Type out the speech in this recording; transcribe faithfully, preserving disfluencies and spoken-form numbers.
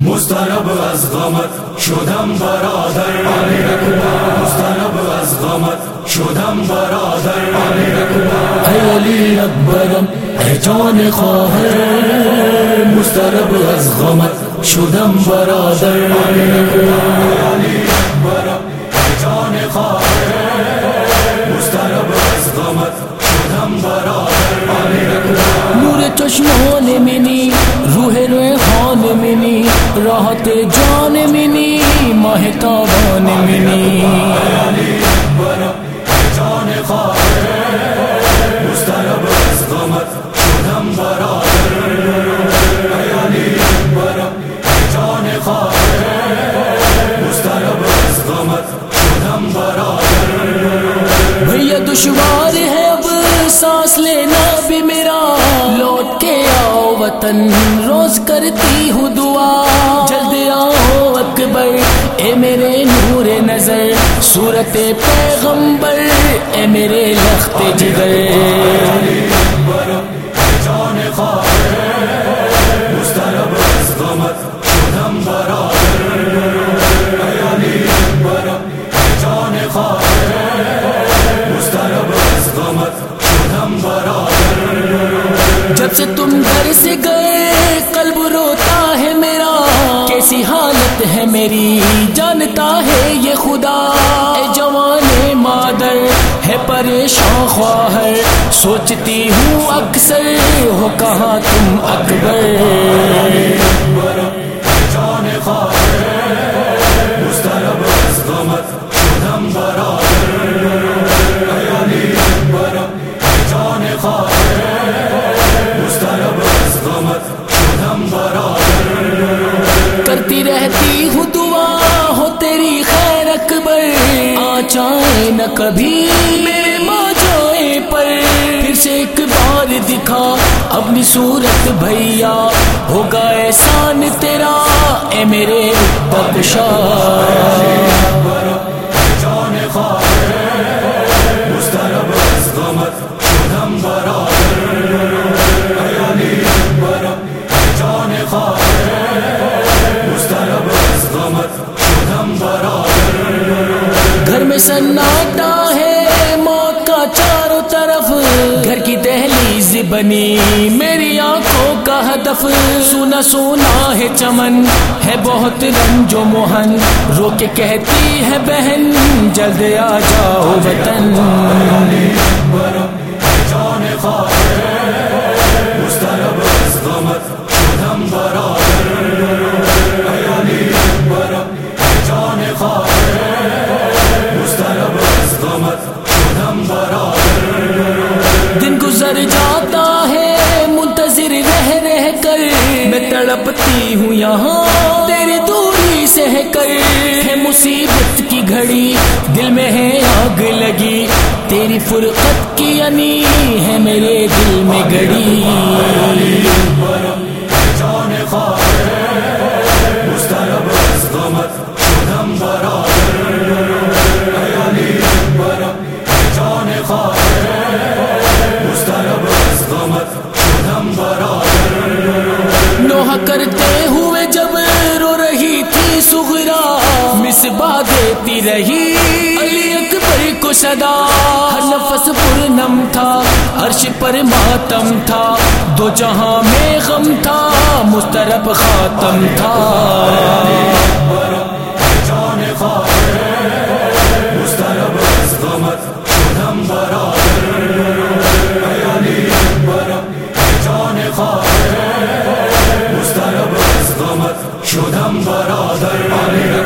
مضطرب از غمت شدم برادر، مضطرب از غمت شدم برادر. اے علی اکبرم اے جان خواہر، مضطرب از غمت شدم برادر. علی اکبرم اے جان خواہر، مضطرب از غمت شدم برادر. نور چشمان منی، روح ریحان منی، راحت جان منی، ماہ تابان منی. علی اکبرم اے جان خواہر، مضطرب از غمت شدم برادر. علی اکبرم اے جان خواہر، مضطرب از غمت شدم برادر. بھیا دشوار ہے اب سانس لینا بھی میرا، لوٹ کے آؤ وطن روز کرتی ہوں دعا. جلد آؤ اکبر اے میرے نور نظر، صورت پیغمبر اے میرے لخت جگر. علی اکبرم اے جان خواہر، مضطرب از غمت شدم برادر. علی اکبرم اے جان خواہر، مضطرب از غمت شدم برادر. جب سے تم گھر سے گئے قلب روتا ہے میرا، کیسی حالت ہے میری جانتا ہے یہ خدا. اے جوان مادر ہے پریشان خواہر، سوچتی ہوں اکثر ہو کہاں تم اکبر. علی اکبرم اے جان خواہر، مضطرب از غمت شدم برادر. علی اکبرم اے جان خواہر، مضطرب از غمت شدم برادر. کرتی رہتی ہوں دعا ہو تیری خیر اکبر، آ جائے نہ کبھی میرے ماں جائے پر. پھر سے ایک بار دکھا اپنی صورت بھیا، ہوگا احسان تیرا اے میرے بخشا. علی اکبرم اے جان خواہر، مضطرب از غمت شدم برادر. علی اکبرم اے جان خواہر، مضطرب از غمت شدم برادر. گھر میں سناٹا ہے موت کا چاروں طرف، گھر کی دہلیز بنی میری آنکھوں کا ہدف. سونا سونا ہے چمن ہے بہت رنج و موہن، رو کے کہتی ہے بہن جلد آ جاؤ وطن. علی اکبرم اے جان خواہر، مضطرب از غمت شدم برادر. علی اکبرم اے جان خواہر، مضطرب از غمت شدم برادر. دن گزر جاتا ہے منتظر رہ رہ کر، میں تڑپتی ہوں یہاں تیری دوری سہ کر. ہے مصیبت کی گھڑی دل میں ہے آگ لگی، تیری فرقت کی یعنی ہے میرے دل میں گڑی. علی اکبرم اے جان خواہر، مضطرب از غمت شدم برادر. علی اکبرم اے جان خواہر، مضطرب از غمت شدم برادر. نوحہ کرتے ہوئے جب رو رہی تھی صغرا، مصباح دیتی رہی علی اکبر کو صدا. ہر نفس پرنم تھا عرش پر ماتم تھا، دو جہاں میں غم تھا مضطرب خاتم تھا. علی اکبرم اے جان خواہر، مضطرب از غمت شدم برادر. علی اکبرم اے جان خواہر، مضطرب از غمت شدم برادر.